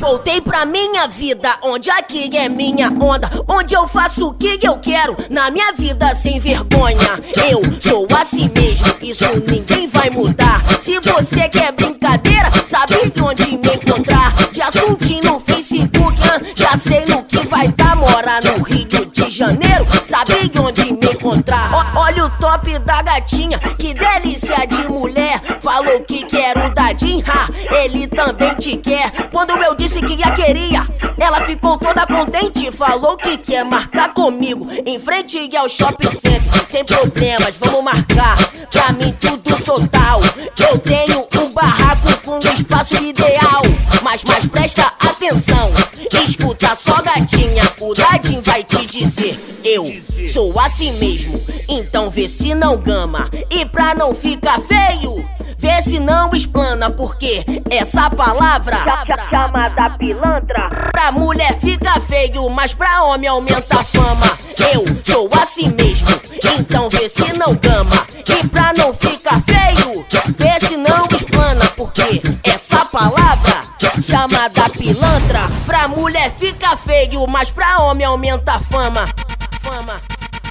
Voltei pra minha vida, onde aqui é minha onda, onde eu faço o que eu quero, na minha vida sem vergonha. Eu sou assim mesmo, isso ninguém vai mudar. Se você quer brincadeira, sabe de onde me encontrar. De assuntinho no Facebook, já sei no que vai dar. Mora no Rio de Janeiro, sabe de onde me encontrar. Olha o top da gatinha, que delícia de mulher. Falou que quer o dadinho, ele também te quer. Quando eu disse que a queria, ela ficou toda contente. Falou que quer marcar comigo em frente ao shopping center. Sem problemas, vamos marcar, pra mim tudo total. Eu tenho um barraco com um espaço ideal. Mas presta atenção, escuta só gatinha, o dadinho vai te dizer. Eu sou assim mesmo, então vê se não gama. E pra não ficar feio, vê se não explana, porque essa palavra chamada pilantra, pra mulher fica feio, mas pra homem aumenta a fama. Eu sou assim mesmo, então vê se não gama. E pra não ficar feio, vê se não explana, porque essa palavra chamada pilantra, pra mulher fica feio, mas pra homem aumenta a fama. Fama.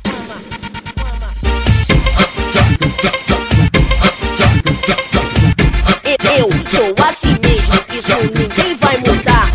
Eu sou assim mesmo, isso ninguém vai mudar.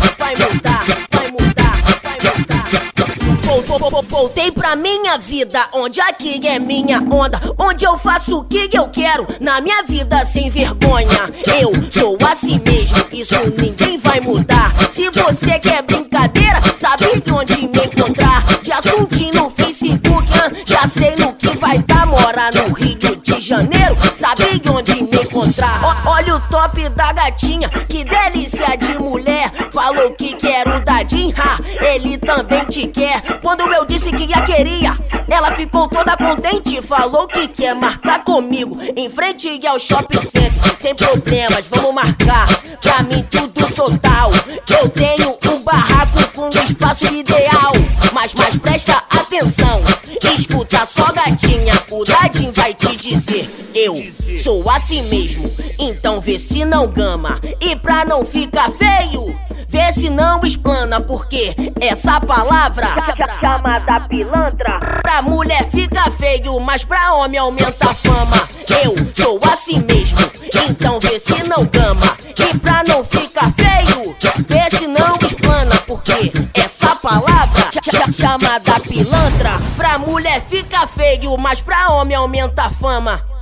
Voltei pra minha vida, onde aqui é minha onda, onde eu faço o que eu quero, na minha vida sem vergonha. Eu sou assim mesmo, isso ninguém vai mudar. Se você quer brincadeira, sabe de onde me encontrar. De assuntinho no Facebook, já sei no que vai dar. Mora no Rio de Janeiro, sabe de onde me encontrar. Olha o top da gatinha, que delícia de mulher. Falou que quer o dadinho, ele também te quer. Quando eu disse que a queria, ela ficou toda contente. Falou que quer marcar comigo em frente ao shopping center. Sem problemas, vamos marcar, pra mim tudo total. Eu tenho um barraco com um espaço ideal. Mas presta atenção, escuta só gatinha, o dadinho vai te dizer. Eu sou assim mesmo, então vê se não gama. E pra não ficar feio, vê se não explana, porque essa palavra chamada pilantra, pra mulher fica feio, mas pra homem aumenta a fama. Eu sou assim mesmo, então vê se não gama. E pra não ficar feio, vê se não explana, porque essa palavra chamada pilantra, pra mulher fica feio, mas pra homem aumenta a fama.